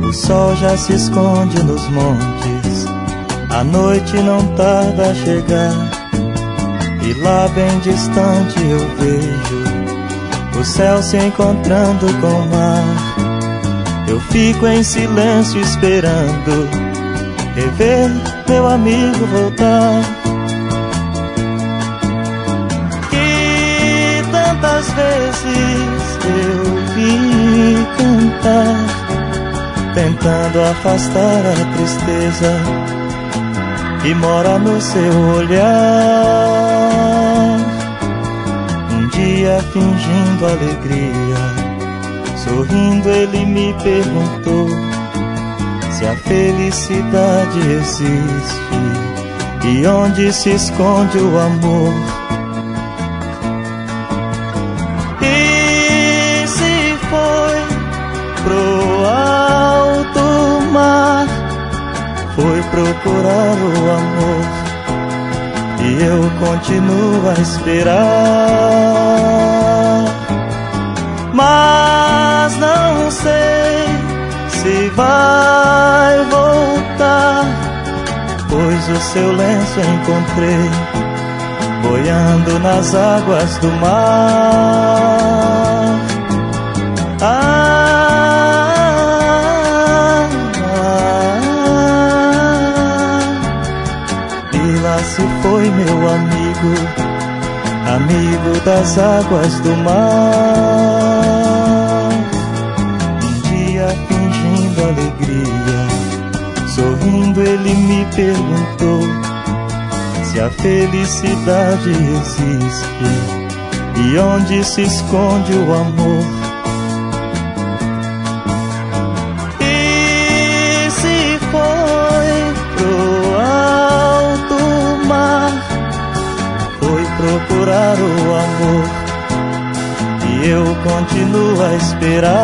O sol já se esconde nos montes, a noite não tarda a chegar, e lá bem distante eu vejo o céu se encontrando com o mar. Eu fico em silêncio esperando rever meu amigo voltar. E tantas vezes eu vi cantar, tentando afastar a tristeza que mora no seu olhar. Um dia fingindo alegria, sorrindo ele me perguntou se a felicidade existe e onde se esconde o amor. E se foi pro alto mar, foi procurar o amor, e eu continuo a esperar. Mas não sei se vai voltar, pois o seu lenço encontrei boiando nas águas do mar. E lá se foi meu amigo, amigo das águas do mar. Um dia fingindo alegria, sorrindo ele me perguntou se a felicidade existe e onde se esconde o amor. E se foi pro alto mar, foi procurar o amor, e eu continuo a esperar.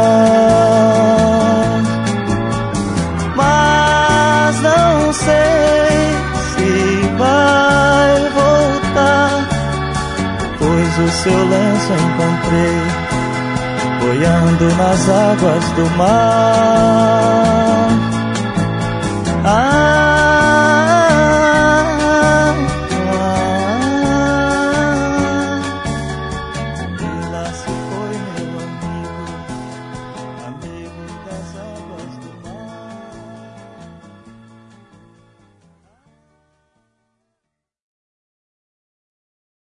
Mas não sei se vai voltar, pois o seu lenço encontrei boiando nas águas do mar.